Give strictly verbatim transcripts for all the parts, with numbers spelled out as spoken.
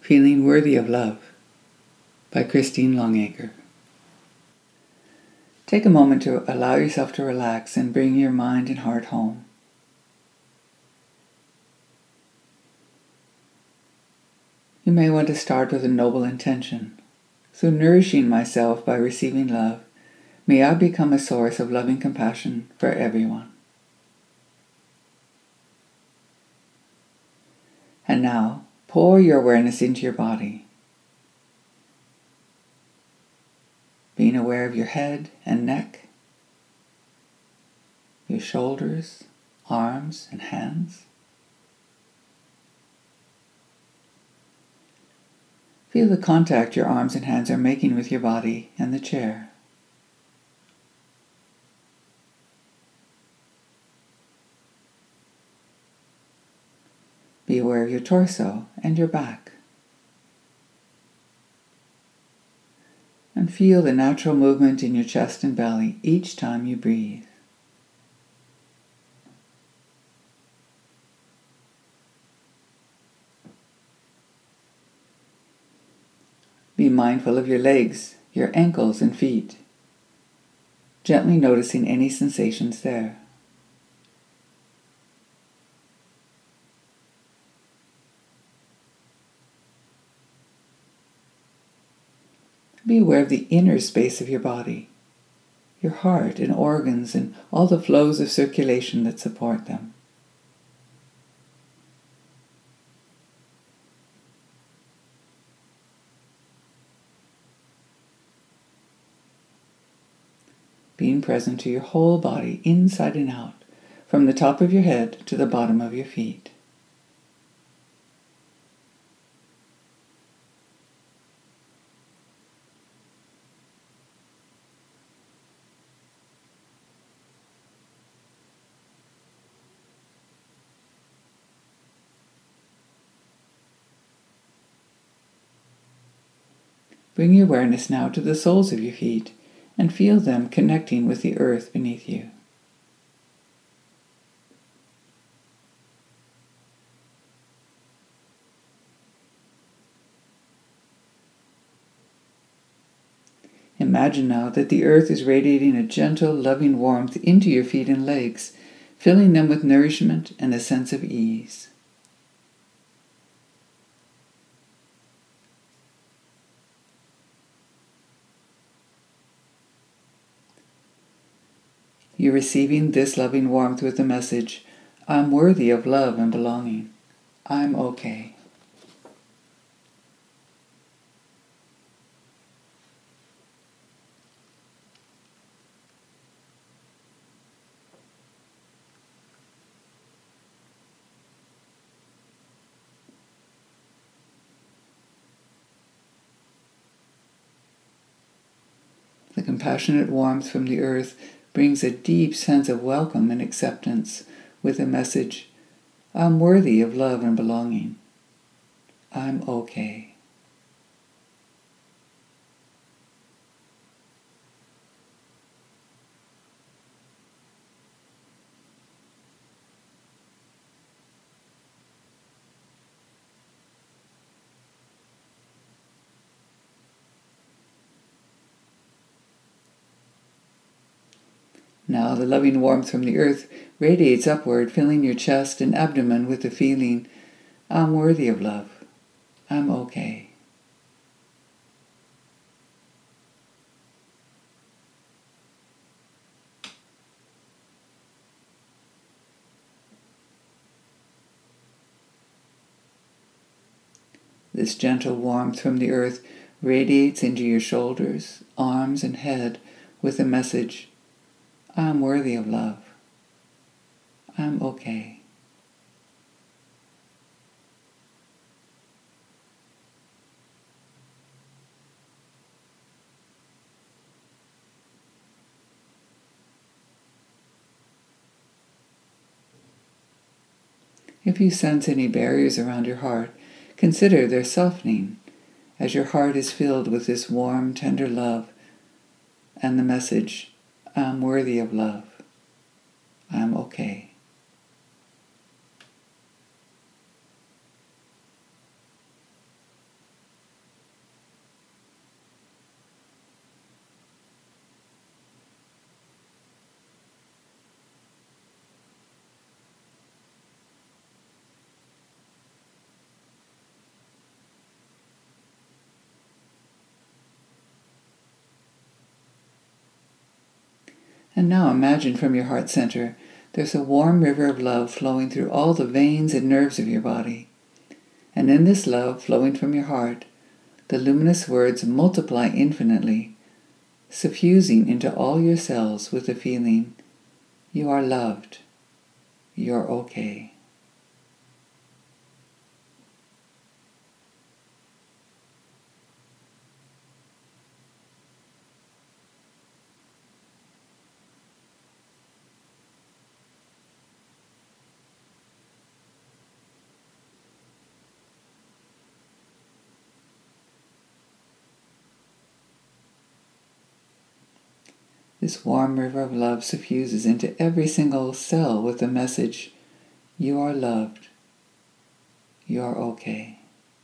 Feeling Worthy of Love by Christine Longacre. Take a moment to allow yourself to relax and bring your mind and heart home. You may want to start with a noble intention. Through nourishing myself by receiving love, may I become a source of loving compassion for everyone. And now, pour your awareness into your body, being aware of your head and neck, your shoulders, arms, and hands. Feel the contact your arms and hands are making with your body and the chair. Be aware of your torso and your back. And feel the natural movement in your chest and belly each time you breathe. Be mindful of your legs, your ankles and feet, gently noticing any sensations there. Be aware of the inner space of your body, your heart and organs and all the flows of circulation that support them. Being present to your whole body, inside and out, from the top of your head to the bottom of your feet. Bring your awareness now to the soles of your feet and feel them connecting with the earth beneath you. Imagine now that the earth is radiating a gentle, loving warmth into your feet and legs, filling them with nourishment and a sense of ease. You're receiving this loving warmth with the message, I'm worthy of love and belonging. I'm okay. The compassionate warmth from the earth brings a deep sense of welcome and acceptance with the message, I'm worthy of love and belonging. I'm okay. Now the loving warmth from the earth radiates upward, filling your chest and abdomen with the feeling, I'm worthy of love. I'm okay. This gentle warmth from the earth radiates into your shoulders, arms, and head with the message, I'm worthy of love. I'm okay. If you sense any barriers around your heart, consider their softening as your heart is filled with this warm, tender love and the message, I'm worthy of love. I'm okay. And now imagine from your heart center there's a warm river of love flowing through all the veins and nerves of your body. And in this love flowing from your heart, the luminous words multiply infinitely, suffusing into all your cells with the feeling, you are loved, you're okay. This warm river of love suffuses into every single cell with the message, you are loved, you are okay.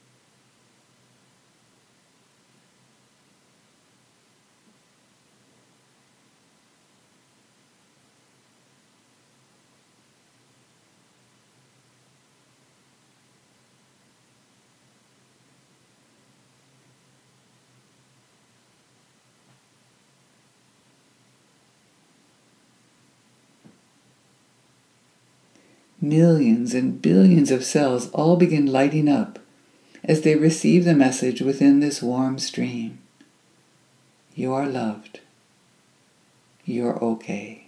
Millions and billions of cells all begin lighting up as they receive the message within this warm stream. You are loved. You're okay.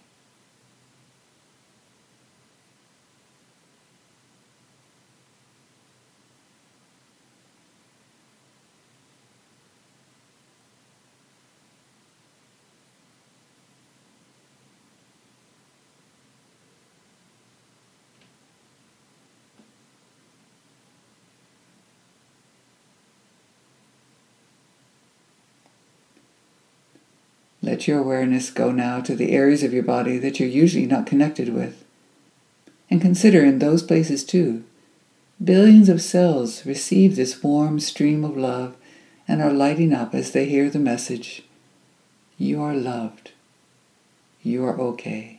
Let your awareness go now to the areas of your body that you're usually not connected with. And consider in those places too, billions of cells receive this warm stream of love and are lighting up as they hear the message, you are loved, you are okay.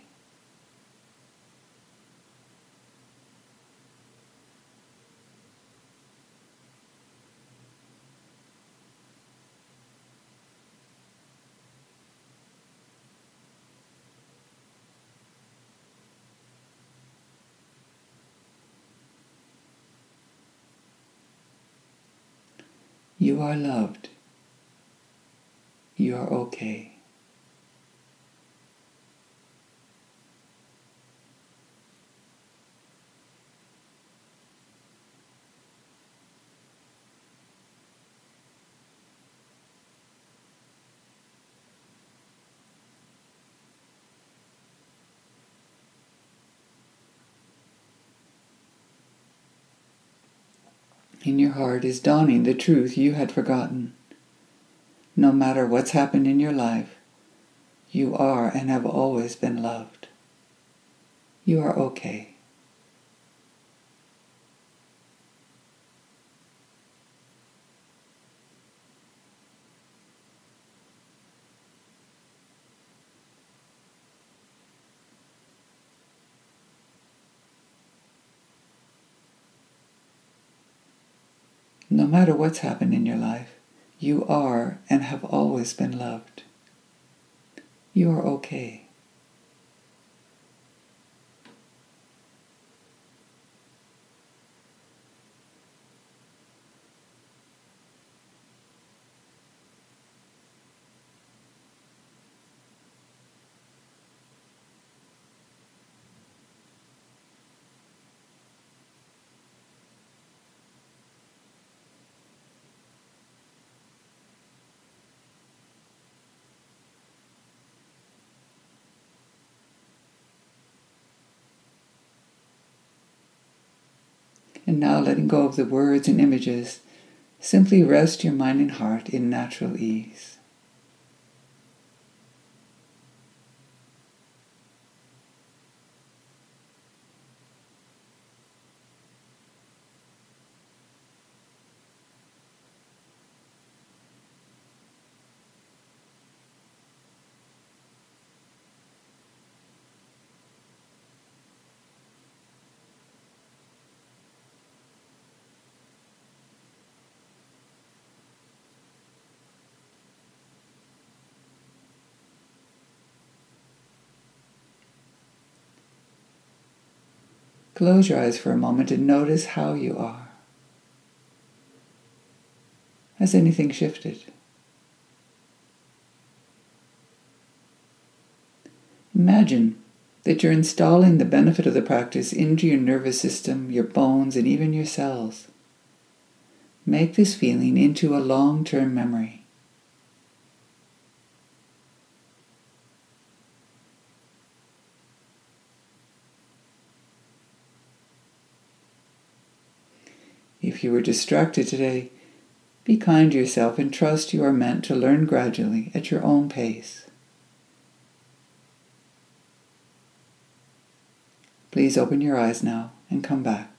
You are loved. You are okay. In your heart is dawning the truth you had forgotten. No matter what's happened in your life, you are and have always been loved. You are okay. No matter what's happened in your life, you are and have always been loved. You are okay. And now, letting go of the words and images, simply rest your mind and heart in natural ease. Close your eyes for a moment and notice how you are. Has anything shifted? Imagine that you're installing the benefit of the practice into your nervous system, your bones, and even your cells. Make this feeling into a long-term memory. If you were distracted today, be kind to yourself and trust you are meant to learn gradually at your own pace. Please open your eyes now and come back.